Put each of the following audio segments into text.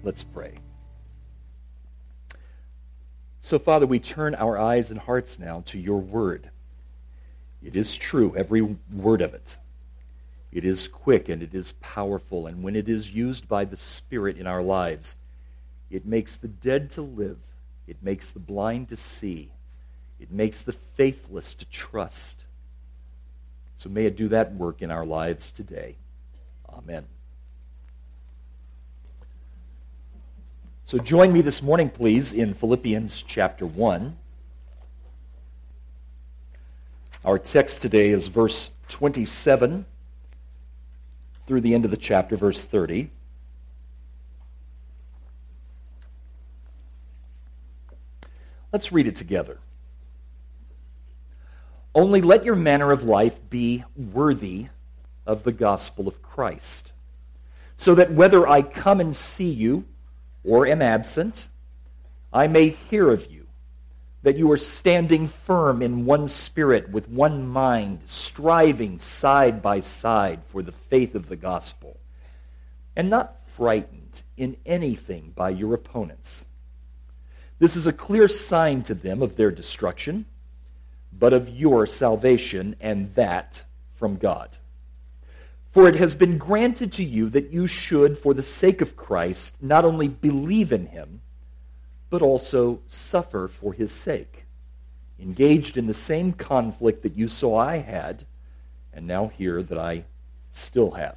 Let's pray. So, Father, we turn our eyes and hearts now to your word. It is true, every word of it. It is quick and it is powerful, and when it is used by the Spirit in our lives, it makes the dead to live, it makes the blind to see, it makes the faithless to trust. So may it do that work in our lives today. Amen. So join me this morning, please, in Philippians chapter 1. Our text today is verse 27 through the end of the chapter, verse 30. Let's read it together. Only let your manner of life be worthy of the gospel of Christ, so that whether I come and see you or am absent, I may hear of you, that you are standing firm in one spirit, with one mind, striving side by side for the faith of the gospel, and not frightened in anything by your opponents. This is a clear sign to them of their destruction, but of your salvation, and that from God. For it has been granted to you that you should, for the sake of Christ, not only believe in him, but also suffer for his sake, engaged in the same conflict that you saw I had, and now hear that I still have.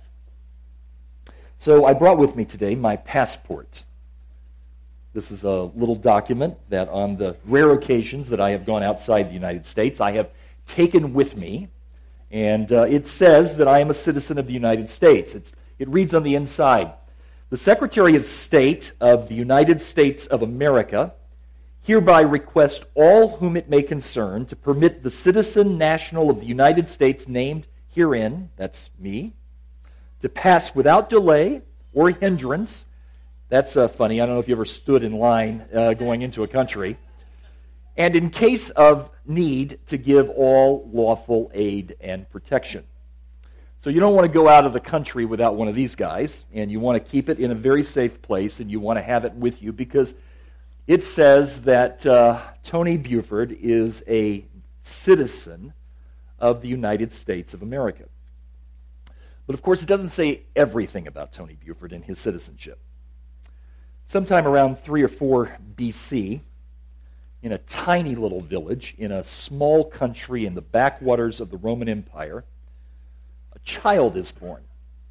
So I brought with me today my passport. This is a little document that on the rare occasions that I have gone outside the United States, I have taken with me. And it says that I am a citizen of the United States. It reads on the inside, "The Secretary of State of the United States of America hereby request all whom it may concern to permit the citizen national of the United States named herein," that's me, "to pass without delay or hindrance." That's funny. I don't know if you ever stood in line going into a country. "And in case of need, to give all lawful aid and protection." So you don't want to go out of the country without one of these guys, and you want to keep it in a very safe place, and you want to have it with you because it says that Tony Buford is a citizen of the United States of America. But of course, it doesn't say everything about Tony Buford and his citizenship. Sometime around 3 or 4 BC, in a tiny little village, in a small country in the backwaters of the Roman Empire, a child is born.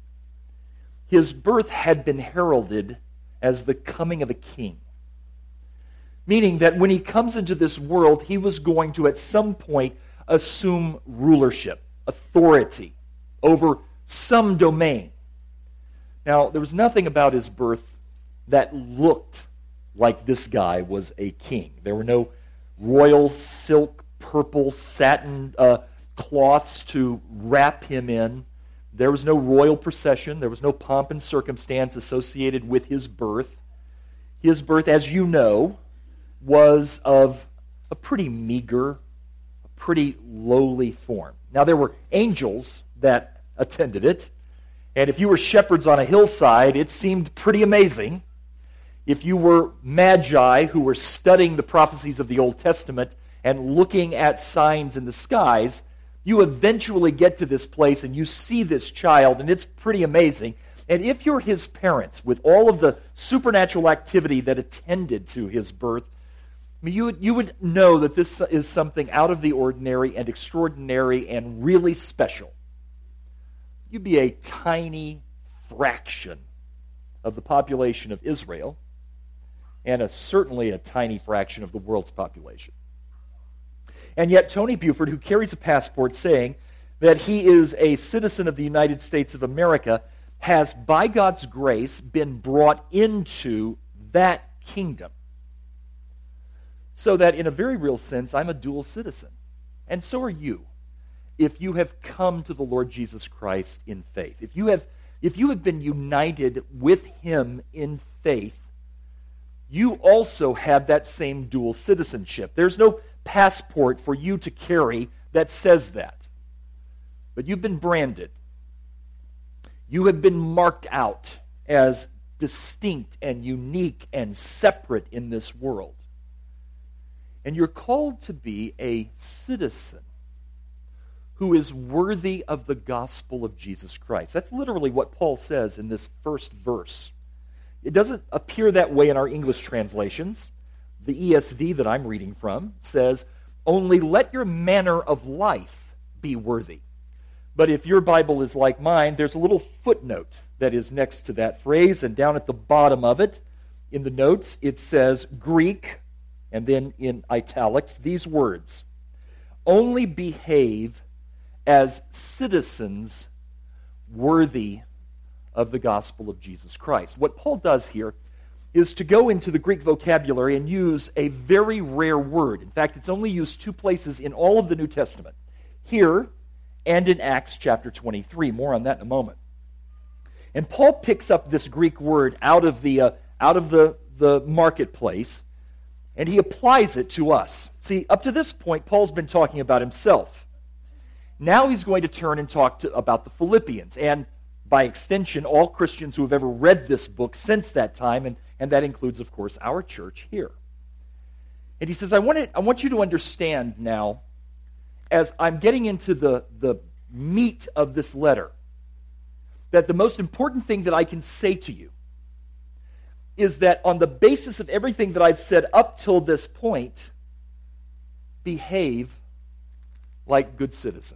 His birth had been heralded as the coming of a king, meaning that when he comes into this world, he was going to at some point assume rulership, authority over some domain. Now, there was nothing about his birth that looked like this guy was a king. There were no royal silk, purple, satin cloths to wrap him in. There was no royal procession. There was no pomp and circumstance associated with his birth. His birth, as you know, was of a pretty meager, a pretty lowly form. Now, there were angels that attended it, and if you were shepherds on a hillside, it seemed pretty amazing. If you were magi who were studying the prophecies of the Old Testament and looking at signs in the skies, you eventually get to this place and you see this child, and it's pretty amazing. And if you're his parents, with all of the supernatural activity that attended to his birth, you would know that this is something out of the ordinary and extraordinary and really special. You'd be a tiny fraction of the population of Israel, and certainly a tiny fraction of the world's population. And yet Tony Buford, who carries a passport saying that he is a citizen of the United States of America, has, by God's grace, been brought into that kingdom. So that in a very real sense, I'm a dual citizen. And so are you, if you have come to the Lord Jesus Christ in faith. If you have been united with him in faith, you also have that same dual citizenship. There's no passport for you to carry that says that. But you've been branded. You have been marked out as distinct and unique and separate in this world. And you're called to be a citizen who is worthy of the gospel of Jesus Christ. That's literally what Paul says in this first verse. It doesn't appear that way in our English translations. The ESV that I'm reading from says, "Only let your manner of life be worthy." But if your Bible is like mine, there's a little footnote that is next to that phrase, and down at the bottom of it, in the notes, it says Greek, and then in italics, these words, "Only behave as citizens worthy of the gospel of Jesus Christ." What Paul does here is to go into the Greek vocabulary and use a very rare word. In fact, it's only used 2 places in all of the New Testament, here and in Acts chapter 23. More on that in a moment. And Paul picks up this Greek word out of the marketplace, and he applies it to us. See, up to this point, Paul's been talking about himself. Now he's going to turn and talk about the Philippians, and by extension, all Christians who have ever read this book since that time, and that includes, of course, our church here. And he says, I want you to understand now, as I'm getting into the meat of this letter, that the most important thing that I can say to you is that on the basis of everything that I've said up till this point, behave like good citizens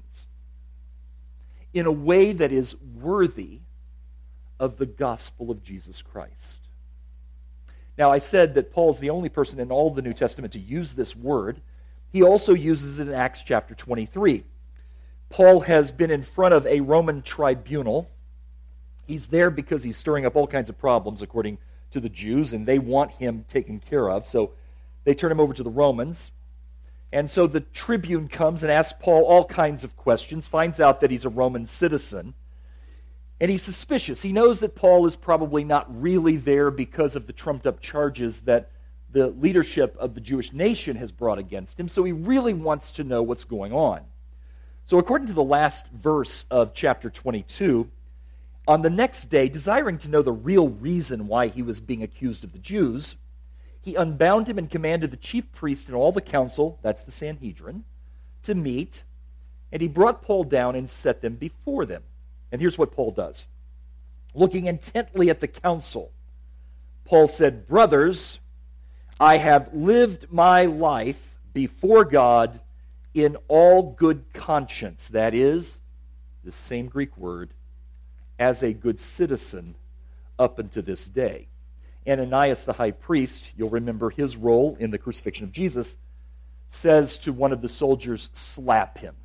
in a way that is worthy of the gospel of Jesus Christ. Now, I said that Paul's the only person in all of the New Testament to use this word. He also uses it in Acts chapter 23. Paul has been in front of a Roman tribunal. He's there because he's stirring up all kinds of problems, according to the Jews, and they want him taken care of. So they turn him over to the Romans. And so the tribune comes and asks Paul all kinds of questions, finds out that he's a Roman citizen, and he's suspicious. He knows that Paul is probably not really there because of the trumped-up charges that the leadership of the Jewish nation has brought against him, so he really wants to know what's going on. So according to the last verse of chapter 22, on the next day, desiring to know the real reason why he was being accused of the Jews, he unbound him and commanded the chief priest and all the council, that's the Sanhedrin, to meet, and he brought Paul down and set them before them. And here's what Paul does. Looking intently at the council, Paul said, "Brothers, I have lived my life before God in all good conscience." That is, the same Greek word, as a good citizen up unto this day. Ananias the high priest, you'll remember his role in the crucifixion of Jesus, says to one of the soldiers, "Slap him."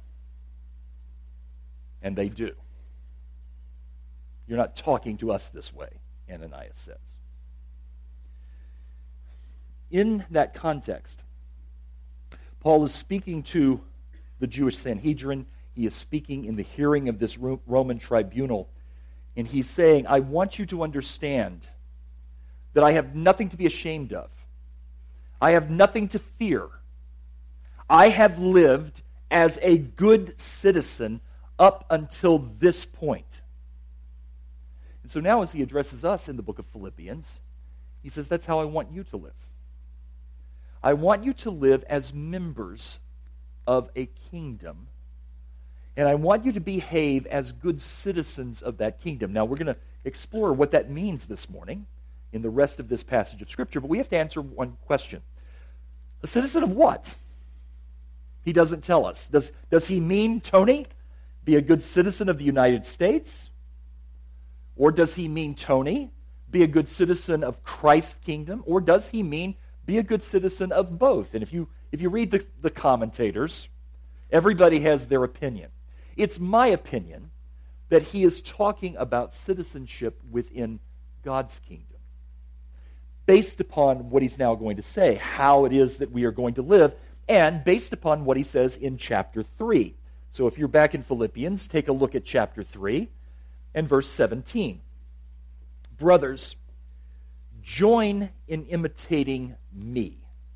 And they do. "You're not talking to us this way," Ananias says. In that context, Paul is speaking to the Jewish Sanhedrin. He is speaking in the hearing of this Roman tribunal. And he's saying, I want you to understand that I have nothing to be ashamed of. I have nothing to fear. I have lived as a good citizen up until this point. And so now as he addresses us in the book of Philippians, he says, that's how I want you to live. I want you to live as members of a kingdom, and I want you to behave as good citizens of that kingdom. Now, we're going to explore what that means this morning in the rest of this passage of Scripture, but we have to answer one question. A citizen of what? He doesn't tell us. Does he mean, Tony, be a good citizen of the United States? Or does he mean, Tony, be a good citizen of Christ's kingdom? Or does he mean be a good citizen of both? And if you read the commentators, everybody has their opinion. It's my opinion that he is talking about citizenship within God's kingdom, based upon what he's now going to say, how it is that we are going to live, and based upon what he says in chapter 3. So if you're back in Philippians, take a look at chapter 3 and verse 17. Brothers, join in imitating me,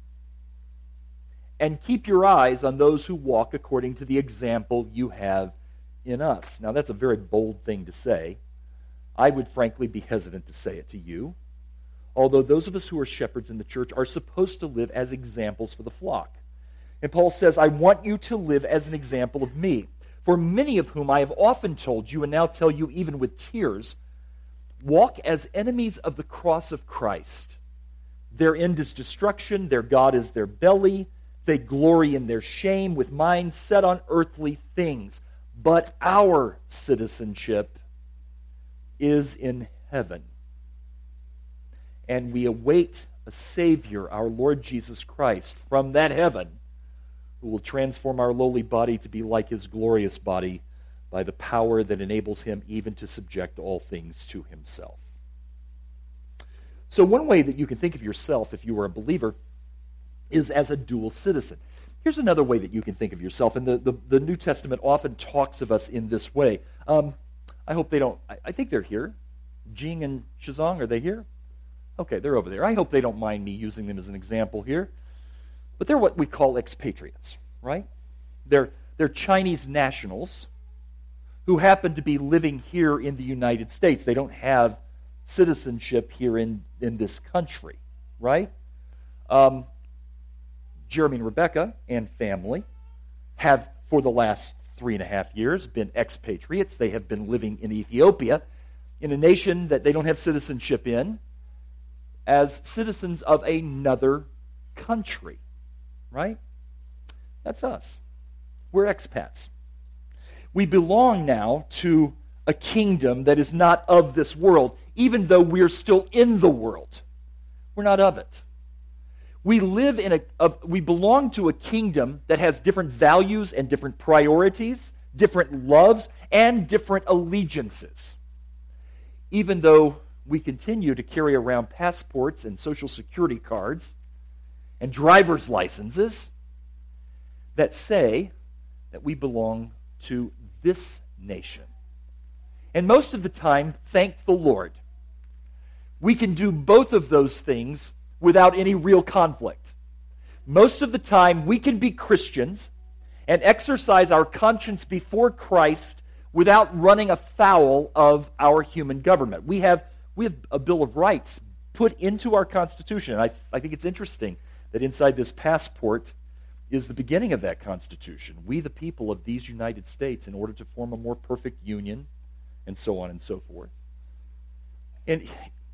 and keep your eyes on those who walk according to the example you have in us. Now, that's a very bold thing to say, I would frankly be hesitant to say it to you, although those of us who are shepherds in the church are supposed to live as examples for the flock. And Paul says, I want you to live as an example of me. For many of whom I have often told you, and now tell you even with tears, walk as enemies of the cross of Christ. Their end is destruction, their God is their belly. They glory in their shame with minds set on earthly things. But our citizenship is in heaven. And we await a Savior, our Lord Jesus Christ, from that heaven, who will transform our lowly body to be like his glorious body by the power that enables him even to subject all things to himself. So one way that you can think of yourself, if you were a believer, is as a dual citizen. Here's another way that you can think of yourself, and the New Testament often talks of us in this way. I hope they don't, I think they're here. Jing and Shizong, are they here? Okay, they're over there. I hope they don't mind me using them as an example here. But they're what we call expatriates, right? They're Chinese nationals who happen to be living here in the United States. They don't have citizenship here in this country, right? Jeremy and Rebecca and family have, for the last 3.5 years, been expatriates. They have been living in Ethiopia, in a nation that they don't have citizenship in, as citizens of another country, right? That's us. We're expats. We belong now to a kingdom that is not of this world, even though we're still in the world. We're not of it. We live we belong to a kingdom that has different values and different priorities, different loves, and different allegiances. Even though we continue to carry around passports and social security cards and driver's licenses that say that we belong to this nation. And most of the time, thank the Lord, we can do both of those things without any real conflict. Most of the time, we can be Christians and exercise our conscience before Christ without running afoul of our human government. We have a Bill of Rights put into our Constitution. And I think it's interesting that inside this passport is the beginning of that Constitution. We, the people of these United States, in order to form a more perfect union, and so on and so forth. And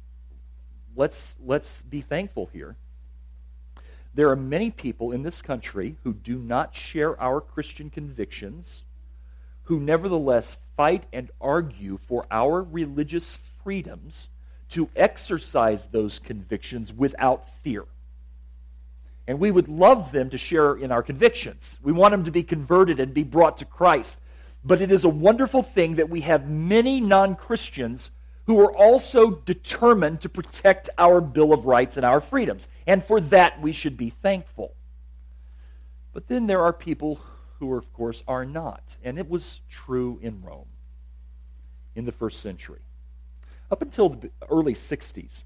let's be thankful here. There are many people in this country who do not share our Christian convictions, who nevertheless fight and argue for our religious freedoms to exercise those convictions without fear. And we would love them to share in our convictions. We want them to be converted and be brought to Christ. But it is a wonderful thing that we have many non-Christians who are also determined to protect our Bill of Rights and our freedoms. And for that, we should be thankful. But then there are people who, of course, are not. And it was true in Rome in the first century. Up until the early 60s,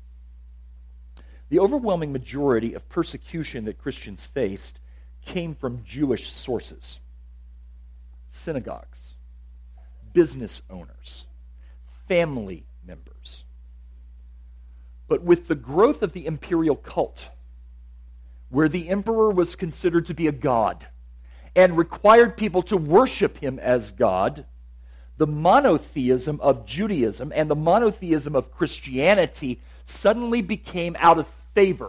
the overwhelming majority of persecution that Christians faced came from Jewish sources. Synagogues, business owners, family members. But with the growth of the imperial cult, where the emperor was considered to be a god and required people to worship him as God, the monotheism of Judaism and the monotheism of Christianity suddenly became out of favor.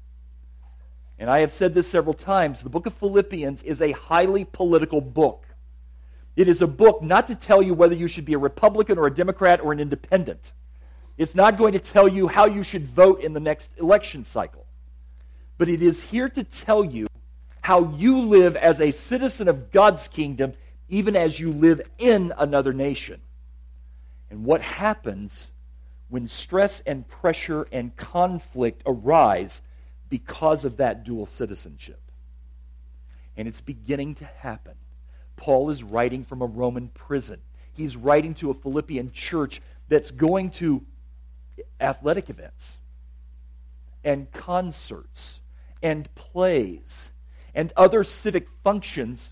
And I have said this several times, the book of Philippians is a highly political book. It is a book not to tell you whether you should be a Republican or a Democrat or an independent. It's not going to tell you how you should vote in the next election cycle. But it is here to tell you how you live as a citizen of God's kingdom, even as you live in another nation. And what happens when stress and pressure and conflict arise because of that dual citizenship. And it's beginning to happen. Paul is writing from a Roman prison. He's writing to a Philippian church that's going to athletic events and concerts and plays and other civic functions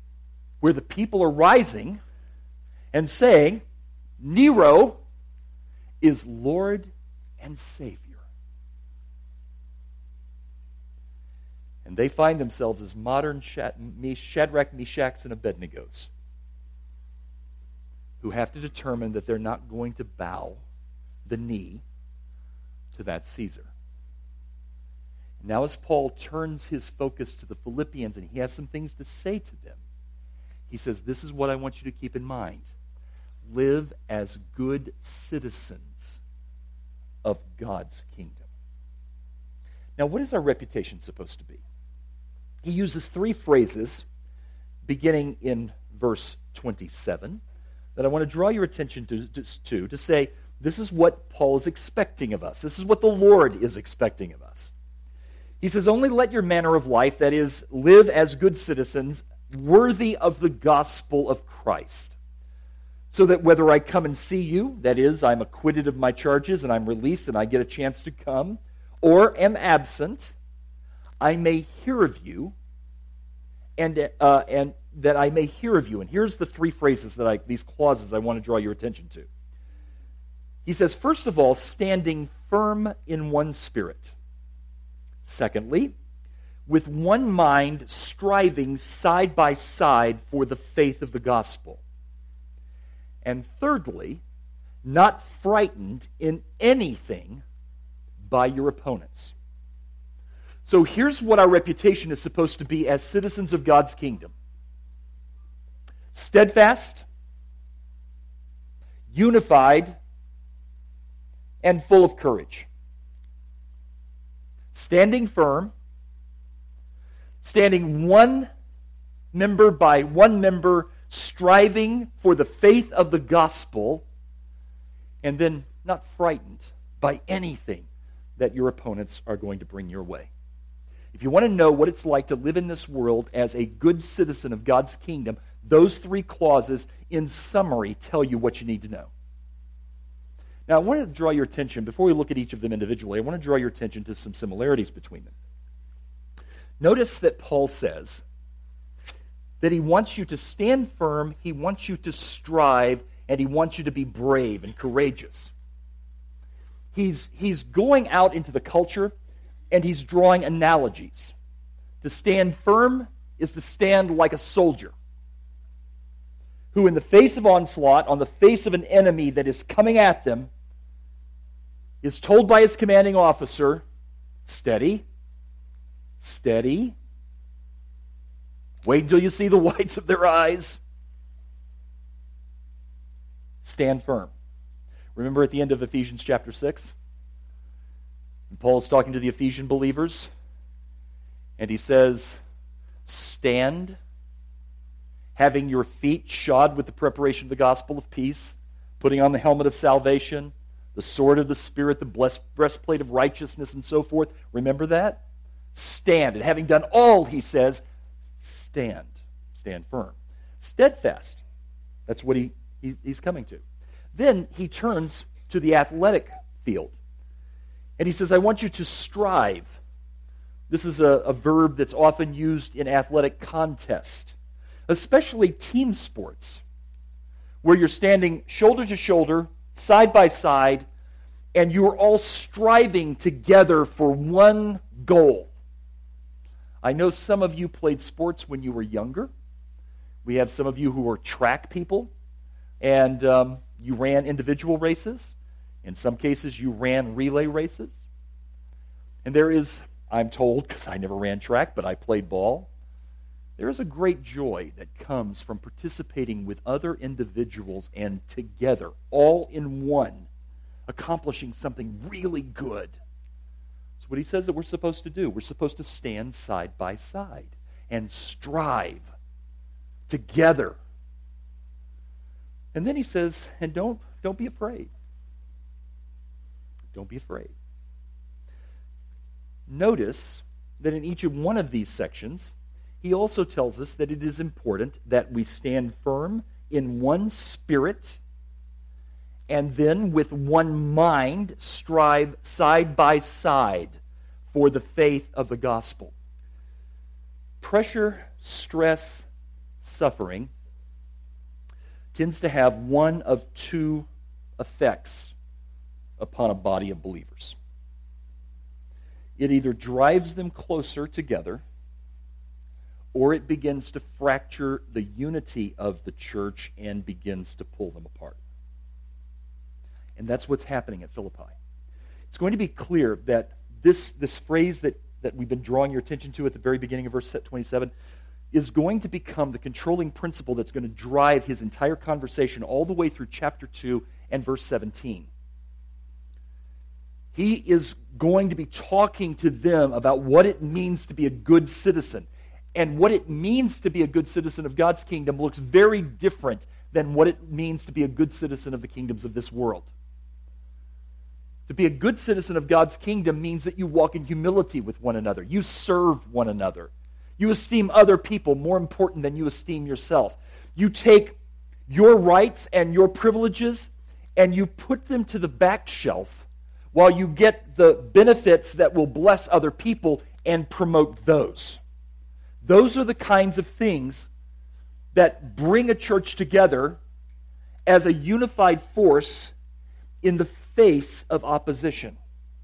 where the people are rising and saying, Nero, is Lord and Savior. And they find themselves as modern Shadrach, Meshach, and Abednego, who have to determine that they're not going to bow the knee to that Caesar. Now as Paul turns his focus to the Philippians and he has some things to say to them, he says, this is what I want you to keep in mind. Live as good citizens of God's kingdom. Now, what is our reputation supposed to be? He uses three phrases beginning in verse 27 that I want to draw your attention to say, this is what Paul is expecting of us. This is what the Lord is expecting of us. He says, only let your manner of life, that is, live as good citizens, worthy of the gospel of Christ, so that whether I come and see you, that is, I'm acquitted of my charges and I'm released and I get a chance to come, or am absent, I may hear of you, and that I may hear of you. And here's the three phrases these clauses I want to draw your attention to. He says, first of all, standing firm in one spirit. Secondly, with one mind striving side by side for the faith of the gospel. And thirdly, not frightened in anything by your opponents. So here's what our reputation is supposed to be as citizens of God's kingdom. Steadfast, unified, and full of courage. Standing firm, standing one member by one member, striving for the faith of the gospel, and then not frightened by anything that your opponents are going to bring your way. If you want to know what it's like to live in this world as a good citizen of God's kingdom, those three clauses, in summary, tell you what you need to know. Now, I want to draw your attention, before we look at each of them individually, I want to draw your attention to some similarities between them. Notice that Paul says that he wants you to stand firm, he wants you to strive, and he wants you to be brave and courageous. He's going out into the culture, and he's drawing analogies. To stand firm is to stand like a soldier who, in the face of onslaught, on the face of an enemy that is coming at them, is told by his commanding officer, steady, steady, wait until you see the whites of their eyes, stand firm. Remember at the end of Ephesians chapter 6? Paul's talking to the Ephesian believers, and he says, stand, having your feet shod with the preparation of the gospel of peace, putting on the helmet of salvation, the sword of the Spirit, the breastplate of righteousness, and so forth. Remember that? Stand. And having done all, he says, stand. Stand firm. Steadfast. That's what he's coming to. Then he turns to the athletic field. And he says, I want you to strive. This is a verb that's often used in athletic contest, especially team sports, where you're standing shoulder to shoulder, side by side, and you are all striving together for one goal. I know some of you played sports when you were younger. We have some of you who are track people, and you ran individual races. In some cases, you ran relay races. And there is, I'm told, because I never ran track, but I played ball, there is a great joy that comes from participating with other individuals and together, all in one, accomplishing something really good. That's what he says that we're supposed to do. We're supposed to stand side by side and strive together. And then he says, and don't be afraid. Don't be afraid. Notice that in each of one of these sections, he also tells us that it is important that we stand firm in one spirit and then with one mind strive side by side for the faith of the gospel. Pressure, stress, suffering tends to have one of two effects upon a body of believers. It either drives them closer together, or it begins to fracture the unity of the church and begins to pull them apart. And that's what's happening at Philippi. It's going to be clear that this phrase that we've been drawing your attention to at the very beginning of verse 27 is going to become the controlling principle that's going to drive his entire conversation all the way through chapter 2 and verse 17. He is going to be talking to them about what it means to be a good citizen. And what it means to be a good citizen of God's kingdom looks very different than what it means to be a good citizen of the kingdoms of this world. To be a good citizen of God's kingdom means that you walk in humility with one another. You serve one another. You esteem other people more important than you esteem yourself. You take your rights and your privileges and you put them to the back shelf while you get the benefits that will bless other people and promote those. Those are the kinds of things that bring a church together as a unified force in the face of opposition.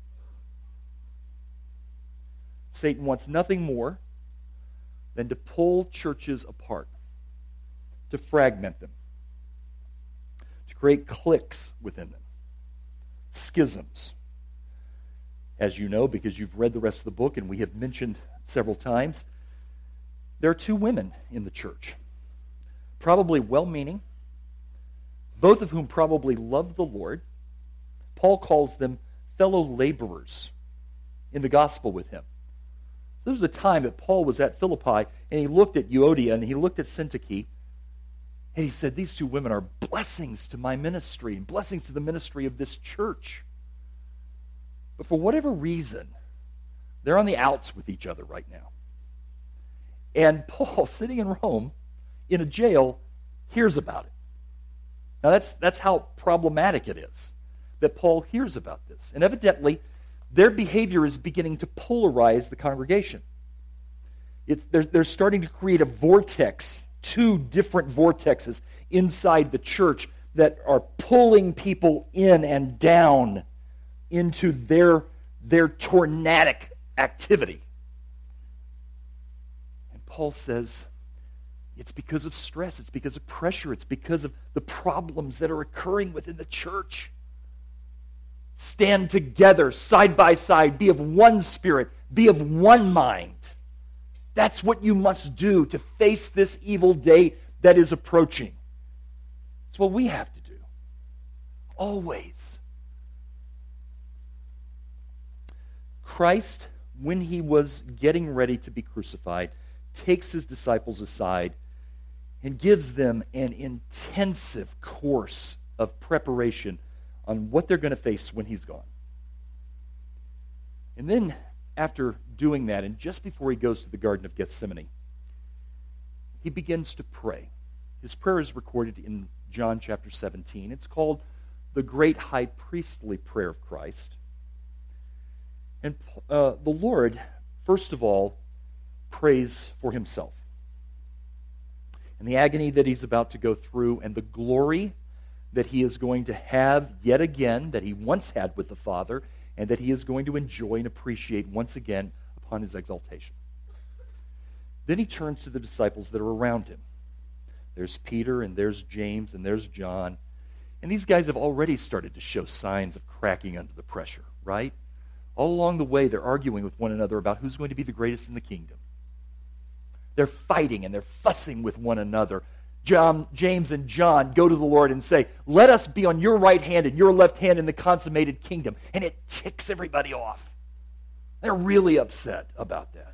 Satan wants nothing more than to pull churches apart, to fragment them, to create cliques within them, schisms. As you know, because you've read the rest of the book, and we have mentioned several times, there are two women in the church, probably well-meaning, both of whom probably love the Lord. Paul calls them fellow laborers in the gospel with him. So there was a time that Paul was at Philippi, and he looked at Euodia, and he looked at Syntyche, and he said, these two women are blessings to my ministry, and blessings to the ministry of this church. But for whatever reason, they're on the outs with each other right now. And Paul, sitting in Rome, in a jail, hears about it. Now that's how problematic it is that Paul hears about this. And evidently, their behavior is beginning to polarize the congregation. They're starting to create a vortex, two different vortexes inside the church that are pulling people in and down into their tornadic activity. And Paul says, it's because of stress, it's because of pressure, it's because of the problems that are occurring within the church. Stand together, side by side, be of one spirit, be of one mind. That's what you must do to face this evil day that is approaching. It's what we have to do. Always. Christ, when he was getting ready to be crucified, takes his disciples aside and gives them an intensive course of preparation on what they're going to face when he's gone. And then, after doing that, and just before he goes to the Garden of Gethsemane, he begins to pray. His prayer is recorded in John chapter 17. It's called the Great High Priestly Prayer of Christ. And the Lord, first of all, prays for himself. And the agony that he's about to go through and the glory that he is going to have yet again, that he once had with the Father, and that he is going to enjoy and appreciate once again upon his exaltation. Then he turns to the disciples that are around him. There's Peter, and there's James, and there's John. And these guys have already started to show signs of cracking under the pressure, right? All along the way, they're arguing with one another about who's going to be the greatest in the kingdom. They're fighting and they're fussing with one another. James and John go to the Lord and say, let us be on your right hand and your left hand in the consummated kingdom. And it ticks everybody off. They're really upset about that.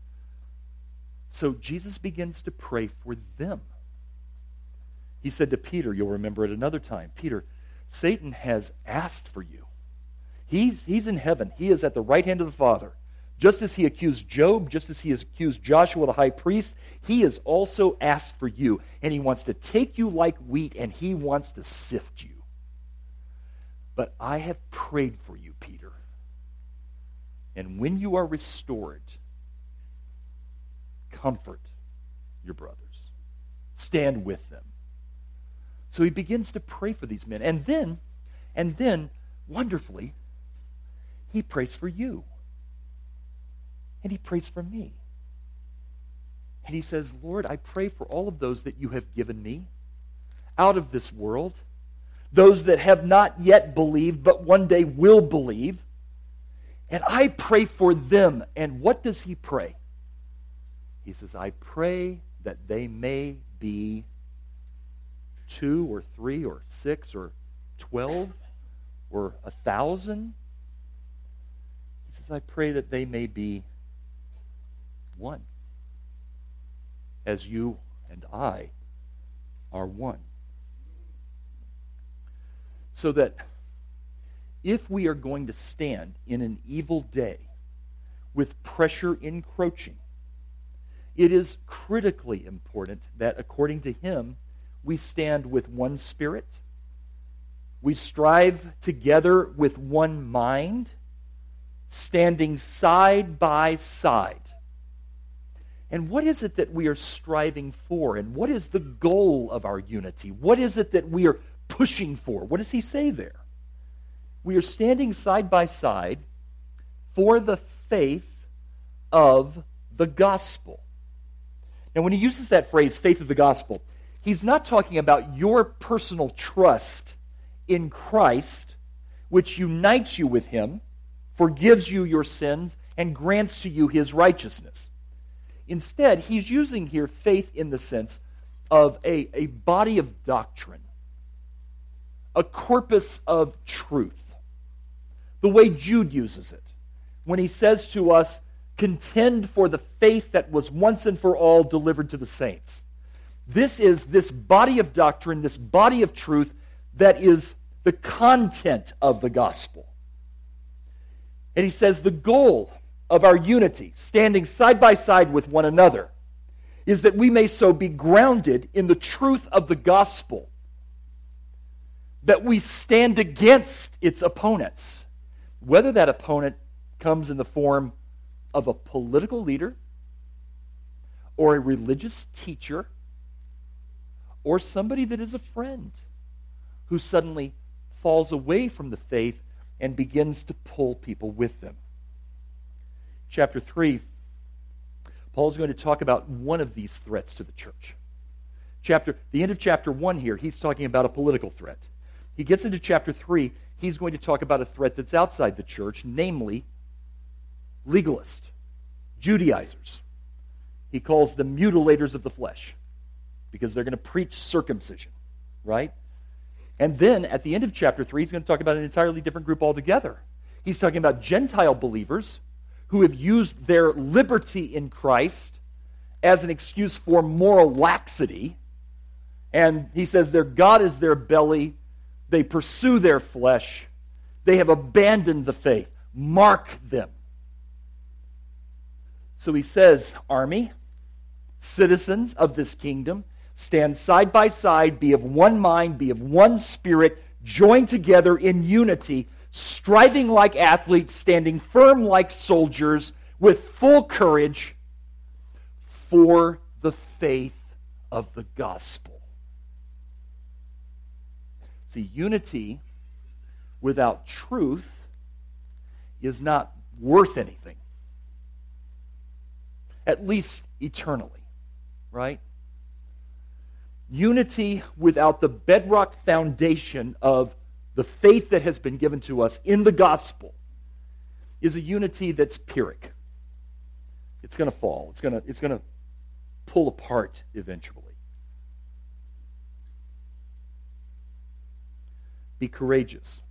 So Jesus begins to pray for them. He said to Peter, you'll remember at another time, Peter, Satan has asked for you. He's in heaven. He is at the right hand of the Father. Just as he accused Job, just as he has accused Joshua the high priest, he has also asked for you. And he wants to take you like wheat, and he wants to sift you. But I have prayed for you, Peter. And when you are restored, comfort your brothers. Stand with them. So he begins to pray for these men. And then wonderfully, he prays for you. And he prays for me. And he says, Lord, I pray for all of those that you have given me out of this world, those that have not yet believed but one day will believe. And I pray for them. And what does he pray? He says, I pray that they may be 2 or 3 or 6 or 12 or 1,000. He says, I pray that they may be one, as you and I are one. So that if we are going to stand in an evil day with pressure encroaching, it is critically important that, according to him, we stand with one spirit, we strive together with one mind, standing side by side. And what is it that we are striving for? And what is the goal of our unity? What is it that we are pushing for? What does he say there? We are standing side by side for the faith of the gospel. Now, when he uses that phrase, faith of the gospel, he's not talking about your personal trust in Christ, which unites you with him, forgives you your sins, and grants to you his righteousness. Instead, he's using here faith in the sense of a body of doctrine, a corpus of truth. The way Jude uses it, when he says to us, contend for the faith that was once and for all delivered to the saints. This is this body of doctrine, this body of truth that is the content of the gospel. And he says the goal of our unity, standing side by side with one another, is that we may so be grounded in the truth of the gospel that we stand against its opponents, whether that opponent comes in the form of a political leader or a religious teacher or somebody that is a friend who suddenly falls away from the faith and begins to pull people with them. Chapter 3, Paul is going to talk about one of these threats to the church. The end of chapter 1 here, he's talking about a political threat. He gets into chapter 3, he's going to talk about a threat that's outside the church, namely legalists, Judaizers. He calls them mutilators of the flesh because they're going to preach circumcision, right? And then at the end of chapter 3, he's going to talk about an entirely different group altogether. He's talking about Gentile believers who have used their liberty in Christ as an excuse for moral laxity. And he says their God is their belly. They pursue their flesh. They have abandoned the faith. Mark them. So he says, army, citizens of this kingdom, stand side by side, be of one mind, be of one spirit, join together in unity, striving like athletes, standing firm like soldiers, with full courage for the faith of the gospel. See, unity without truth is not worth anything, at least eternally, right? Unity without the bedrock foundation of the faith that has been given to us in the gospel is a unity that's Pyrrhic. It's going to fall. It's going to pull apart eventually. Be courageous,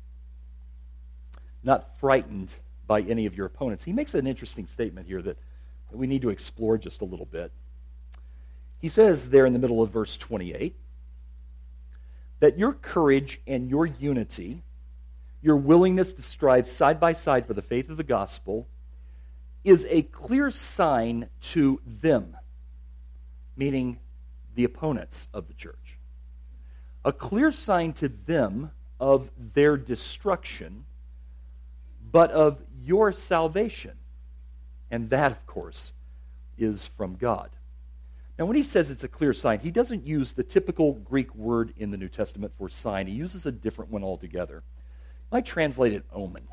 not frightened by any of your opponents. He makes an interesting statement here that we need to explore just a little bit. He says there in the middle of verse 28, that your courage and your unity, your willingness to strive side by side for the faith of the gospel, is a clear sign to them, meaning the opponents of the church. A clear sign to them of their destruction, but of your salvation. And that, of course, is from God. Now, when he says it's a clear sign, he doesn't use the typical Greek word in the New Testament for sign. He uses a different one altogether. might translate it omen.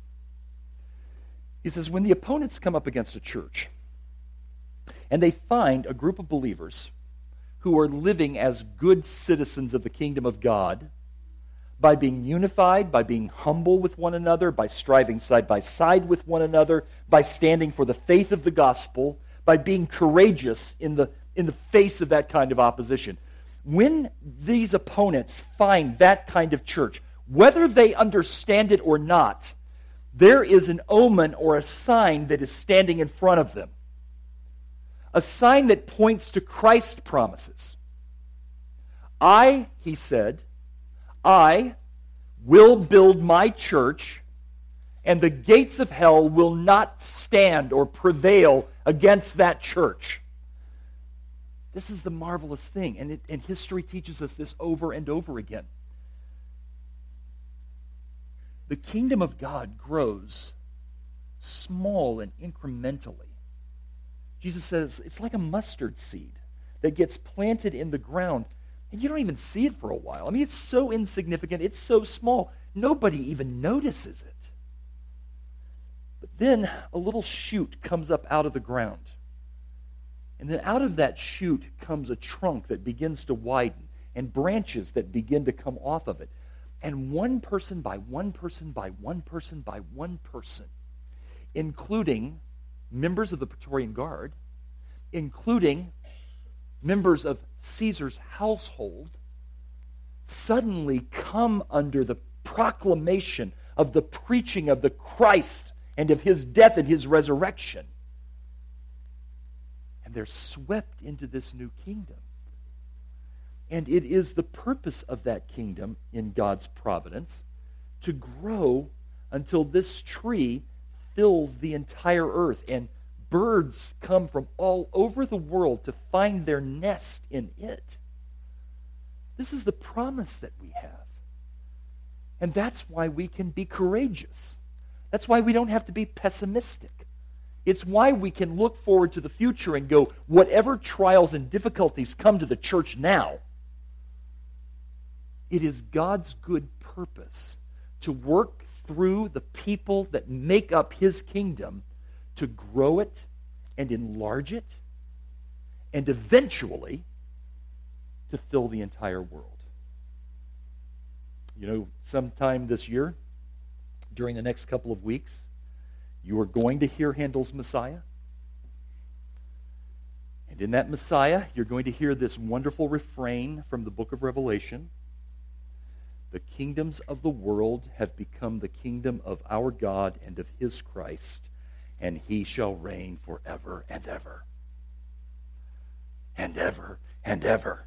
He says, when the opponents come up against a church and they find a group of believers who are living as good citizens of the kingdom of God by being unified, by being humble with one another, by striving side by side with one another, by standing for the faith of the gospel, by being courageous in the face of that kind of opposition. When these opponents find that kind of church, whether they understand it or not, there is an omen or a sign that is standing in front of them. A sign that points to Christ's promises. He said, I will build my church, and the gates of hell will not stand or prevail against that church. This is the marvelous thing, and history teaches us this over and over again. The kingdom of God grows small and incrementally. Jesus says it's like a mustard seed that gets planted in the ground, and you don't even see it for a while. I mean, it's so insignificant, it's so small, nobody even notices it. But then a little shoot comes up out of the ground. And then out of that shoot comes a trunk that begins to widen and branches that begin to come off of it. And one person by one person by one person by one person, including members of the Praetorian Guard, including members of Caesar's household, suddenly come under the proclamation of the preaching of the Christ and of his death and his resurrection. And they're swept into this new kingdom. And it is the purpose of that kingdom in God's providence to grow until this tree fills the entire earth, and birds come from all over the world to find their nest in it. This is the promise that we have. And that's why we can be courageous. That's why we don't have to be pessimistic. It's why we can look forward to the future and go, whatever trials and difficulties come to the church now, it is God's good purpose to work through the people that make up his kingdom to grow it and enlarge it and eventually to fill the entire world. You know, sometime this year, during the next couple of weeks, you are going to hear Handel's Messiah. And in that Messiah, you're going to hear this wonderful refrain from the book of Revelation. The kingdoms of the world have become the kingdom of our God and of his Christ, and he shall reign forever and ever. And ever and ever.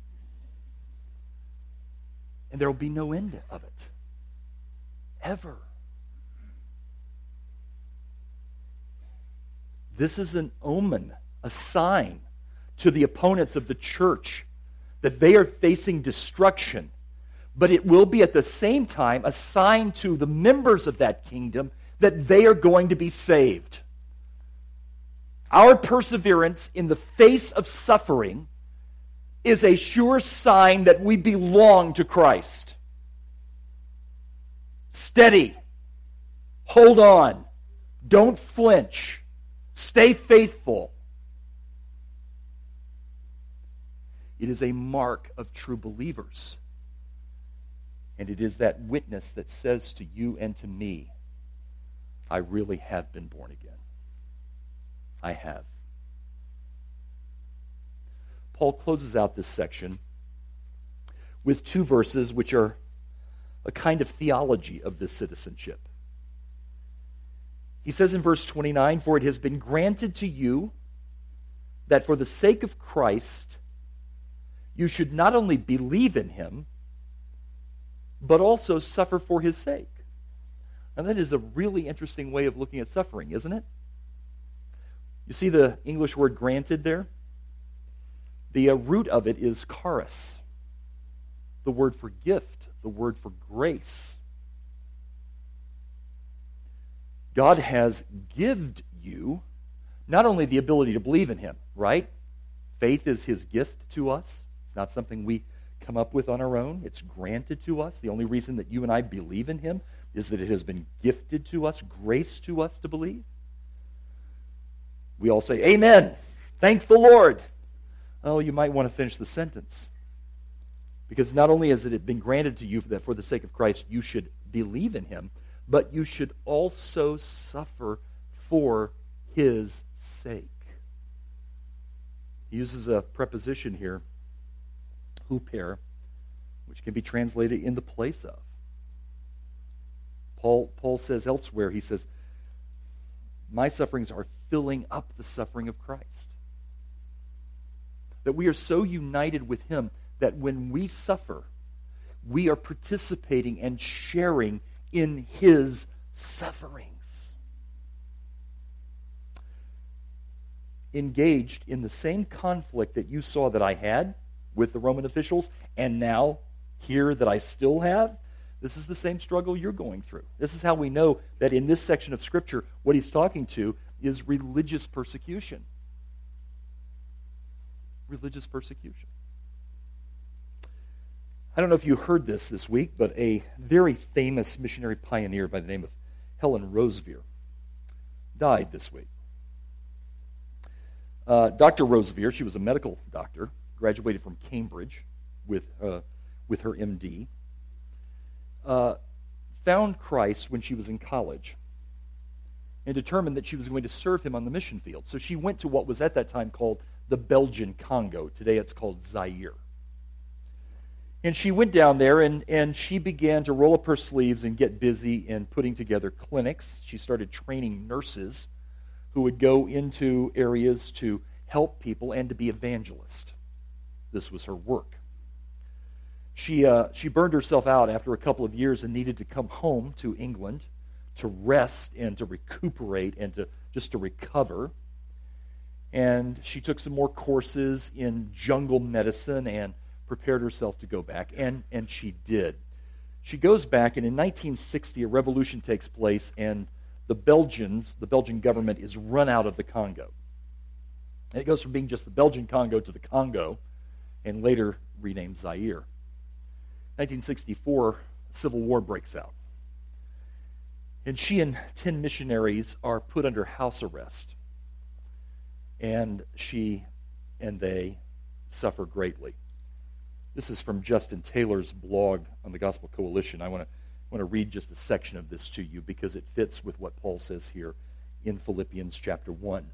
And there will be no end of it. Ever. This is an omen, a sign to the opponents of the church that they are facing destruction. But it will be at the same time a sign to the members of that kingdom that they are going to be saved. Our perseverance in the face of suffering is a sure sign that we belong to Christ. Steady. Hold on. Don't flinch. Stay faithful. It is a mark of true believers. And it is that witness that says to you and to me, I really have been born again. I have. Paul closes out this section with two verses which are a kind of theology of this citizenship. He says in verse 29, for it has been granted to you that for the sake of Christ you should not only believe in him, but also suffer for his sake. And that is a really interesting way of looking at suffering, isn't it? You see the English word granted there? The root of it is charis, the word for gift, the word for grace. God has given you not only the ability to believe in him, right? Faith is his gift to us. It's not something we come up with on our own. It's granted to us. The only reason that you and I believe in him, is that it has been gifted to us, grace to us to believe. We all say, amen, thank the Lord. Oh, you might want to finish the sentence. Because not only has it been granted to you that for the sake of Christ you should believe in him, but you should also suffer for his sake. He uses a preposition here, huper, which can be translated in the place of. Paul says elsewhere, he says, my sufferings are filling up the suffering of Christ. That we are so united with him that when we suffer, we are participating and sharing in his sufferings. Engaged in the same conflict that you saw that I had with the Roman officials, and now here that I still have, this is the same struggle you're going through. This is how we know that in this section of Scripture, what he's talking to is religious persecution. Religious persecution. I don't know if you heard this week, but a very famous missionary pioneer by the name of Helen Roseveare died this week. Dr. Roseveare, she was a medical doctor, graduated from Cambridge with her MD, found Christ when she was in college and determined that she was going to serve him on the mission field. So she went to what was at that time called the Belgian Congo. Today it's called Zaire. And she went down there and she began to roll up her sleeves and get busy in putting together clinics. She started training nurses who would go into areas to help people and to be evangelists. This was her work. She burned herself out after a couple of years and needed to come home to England to rest and to recuperate and to recover. And she took some more courses in jungle medicine and prepared herself to go back, and she did. She goes back, and in 1960, a revolution takes place, and the Belgian government is run out of the Congo. And it goes from being just the Belgian Congo to the Congo, and later renamed Zaire. 1964, a civil war breaks out. And she and 10 missionaries are put under house arrest. And she and they suffer greatly. This is from Justin Taylor's blog on the Gospel Coalition. I want to read just a section of this to you because it fits with what Paul says here in Philippians chapter 1.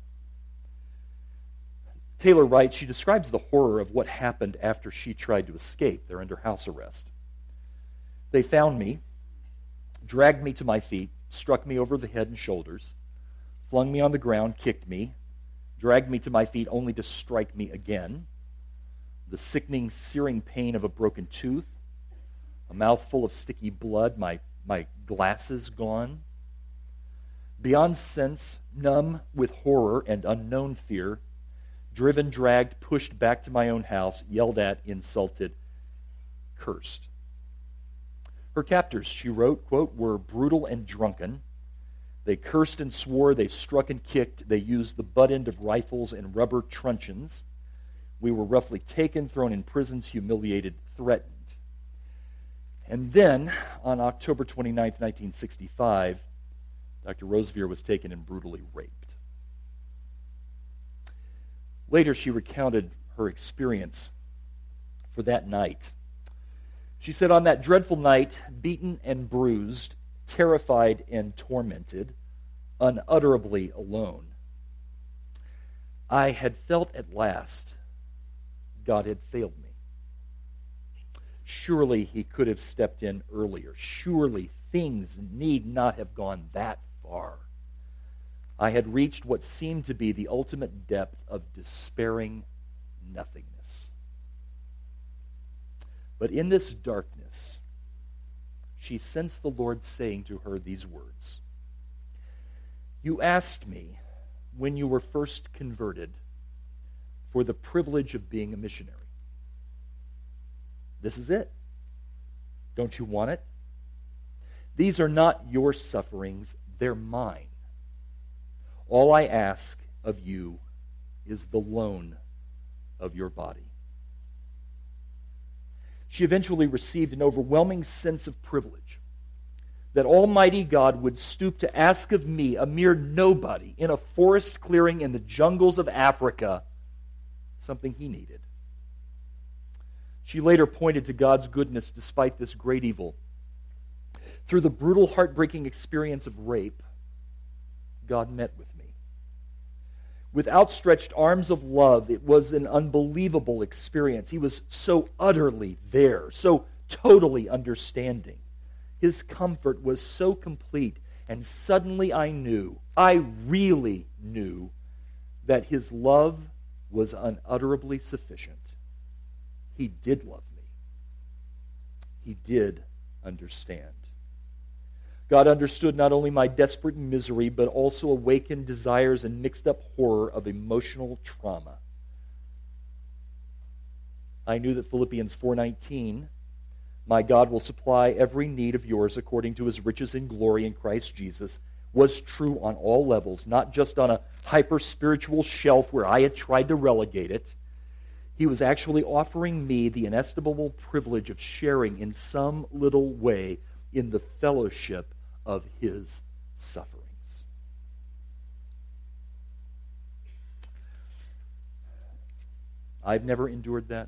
Taylor writes, she describes the horror of what happened after she tried to escape. They're under house arrest. They found me, dragged me to my feet, struck me over the head and shoulders, flung me on the ground, kicked me, dragged me to my feet only to strike me again. The sickening, searing pain of a broken tooth, a mouthful of sticky blood, my glasses gone. Beyond sense, numb with horror and unknown fear, driven, dragged, pushed back to my own house, yelled at, insulted, cursed. Her captors, she wrote, quote, were brutal and drunken. They cursed and swore, they struck and kicked, they used the butt end of rifles and rubber truncheons. We were roughly taken, thrown in prisons, humiliated, threatened. And then, on October 29th, 1965, Dr. Roseveare was taken and brutally raped. Later, she recounted her experience for that night. She said, on that dreadful night, beaten and bruised, terrified and tormented, unutterably alone, I had felt at last God had failed me. Surely he could have stepped in earlier. Surely things need not have gone that far. I had reached what seemed to be the ultimate depth of despairing nothingness. But in this darkness, she sensed the Lord saying to her these words, you asked me when you were first converted for the privilege of being a missionary. This is it. Don't you want it? These are not your sufferings, they're mine. All I ask of you is the loan of your body. She eventually received an overwhelming sense of privilege. that Almighty God would stoop to ask of me, a mere nobody, in a forest clearing in the jungles of Africa, something he needed. She later pointed to God's goodness despite this great evil. Through the brutal, heartbreaking experience of rape, God met with me. With outstretched arms of love, it was an unbelievable experience. He was so utterly there, so totally understanding. His comfort was so complete, and suddenly I really knew, that his love was unutterably sufficient. He did love me. He did understand. God understood not only my desperate misery, but also awakened desires and mixed up horror of emotional trauma. I knew that Philippians 4:19, my God will supply every need of yours according to his riches in glory in Christ Jesus, was true on all levels, not just on a hyper-spiritual shelf where I had tried to relegate it. He was actually offering me the inestimable privilege of sharing in some little way in the fellowship of his sufferings. I've never endured that.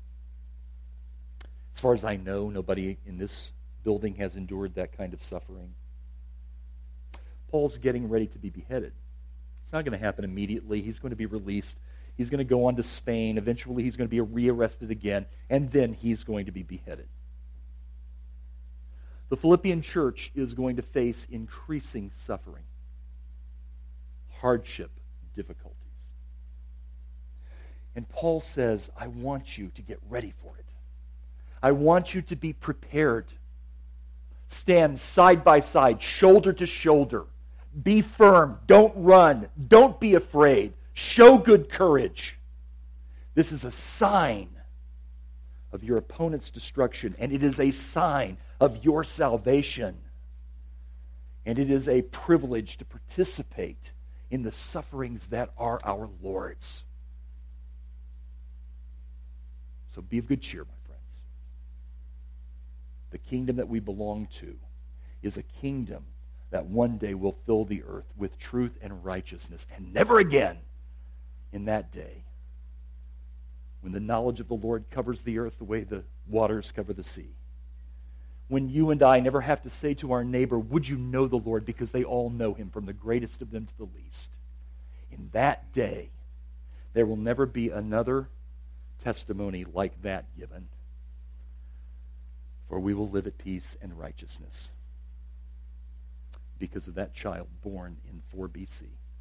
As far as I know, nobody in this building has endured that kind of suffering. Paul's getting ready to be beheaded. It's not going to happen immediately. He's going to be released. He's going to go on to Spain. Eventually, he's going to be rearrested again, and then he's going to be beheaded. The Philippian church is going to face increasing suffering, hardship, difficulties. And Paul says, I want you to get ready for it. I want you to be prepared. Stand side by side, shoulder to shoulder. Be firm. Don't run. Don't be afraid. Show good courage. This is a sign of your opponent's destruction, and it is a sign of your salvation. And it is a privilege to participate in the sufferings that are our Lord's. So be of good cheer, my friends. The kingdom that we belong to is a kingdom that one day will fill the earth with truth and righteousness, and never again in that day, when the knowledge of the Lord covers the earth the way the waters cover the sea. When you and I never have to say to our neighbor, would you know the Lord? Because they all know him, from the greatest of them to the least. In that day, there will never be another testimony like that given. For we will live at peace and righteousness because of that child born in 4 BC.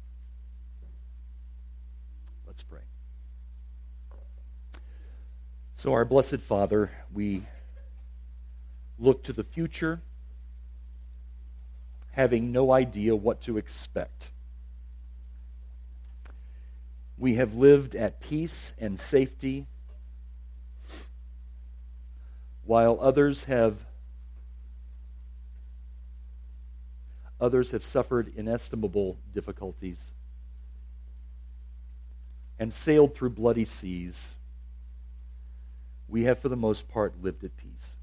Let's pray. So, our blessed Father, we look to the future, having no idea what to expect. We have lived at peace and safety, while others have suffered inestimable difficulties and sailed through bloody seas. We have, for the most part, lived at peace.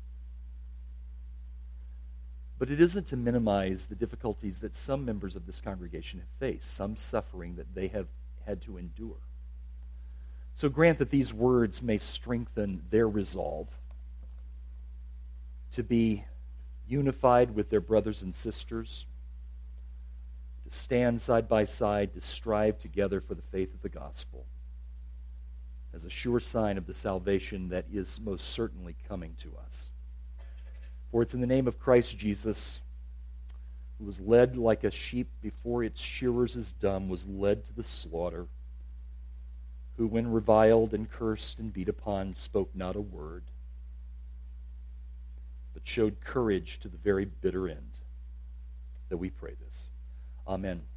But it isn't to minimize the difficulties that some members of this congregation have faced, some suffering that they have had to endure. So grant that these words may strengthen their resolve to be unified with their brothers and sisters, to stand side by side, to strive together for the faith of the gospel as a sure sign of the salvation that is most certainly coming to us. For it's in the name of Christ Jesus, who was led like a sheep before its shearers is dumb, was led to the slaughter, who when reviled and cursed and beat upon spoke not a word, but showed courage to the very bitter end, that we pray this. Amen.